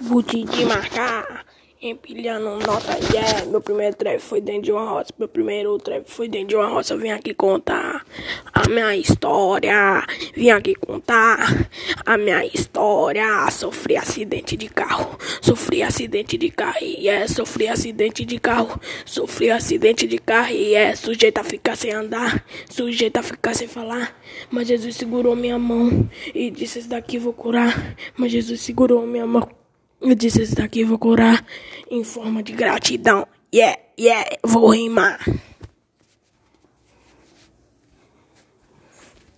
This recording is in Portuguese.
Vou te marcar, empilhando nota, yeah. Meu primeiro trap foi dentro de uma roça. Meu primeiro trap foi dentro de uma roça. Eu vim aqui contar a minha história. Vim aqui contar a minha história. Sofri acidente de carro. Sofri acidente de carro, yeah. Sofri acidente de carro. Sofri acidente de carro, yeah. Sujeito a ficar sem andar. Sujeito a ficar sem falar. Mas Jesus segurou minha mão e disse: esse daqui vou curar. Mas Jesus segurou minha mão. Eu disse: esse daqui eu vou curar em forma de gratidão. Yeah, vou rimar.